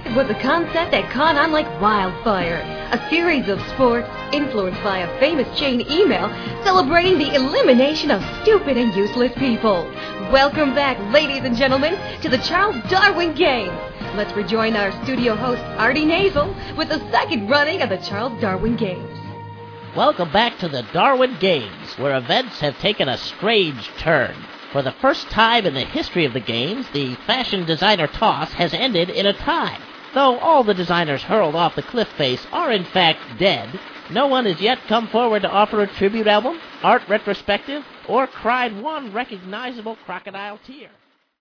was a concept that caught on like wildfire. A series of sports influenced by a famous chain email celebrating the elimination of stupid and useless people. Welcome back, ladies and gentlemen, to the Charles Darwin Games. Let's rejoin our studio host, Artie Nazel, with the second running of the Charles Darwin Games. Welcome back to the Darwin Games, where events have taken a strange turn. For the first time in the history of the games, the fashion designer toss has ended in a tie. Though all the designers hurled off the cliff face are in fact dead, no one has yet come forward to offer a tribute album, art retrospective, or cried one recognizable crocodile tear.